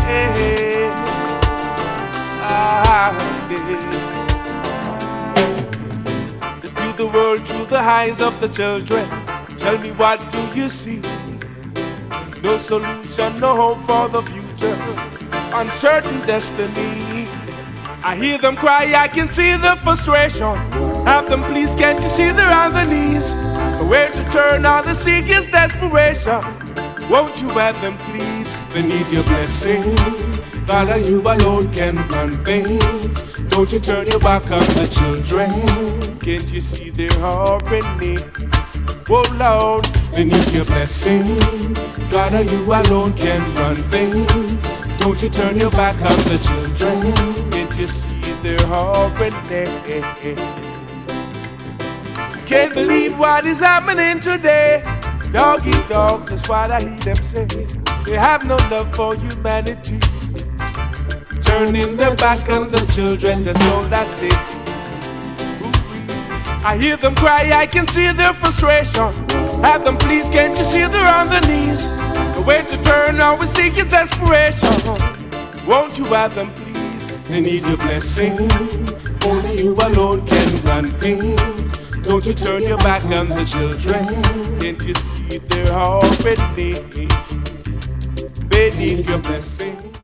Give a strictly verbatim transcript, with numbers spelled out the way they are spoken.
Ah, yeah. Just view the world through the eyes of the children. Tell me, what do you see? No solution, no hope for the future, uncertain destiny. I hear them cry, I can see the frustration. Have them please, can't you see they're on their knees? Where to turn, all they seek is desperation. Won't you have them please? They need your blessing. God, and you alone can run things. Don't you turn your back on the children. Can't you see they're already? Oh Lord, they need your blessing. God, and you alone can run things. Don't you turn your back on the children. Can't you see they're already? Can't believe what is happening today. Dog eat dog, that's what I hear them say. They have no love for humanity. Turning their back on the children, that's all I say. I hear them cry, I can see their frustration. Have them please, can't you see they're on their knees? The way to turn, all we seek is desperation. Won't you have them please? They need your blessing. Only you alone can run things. Don't you turn your back on the children. Can't you see they're already? They need your blessing.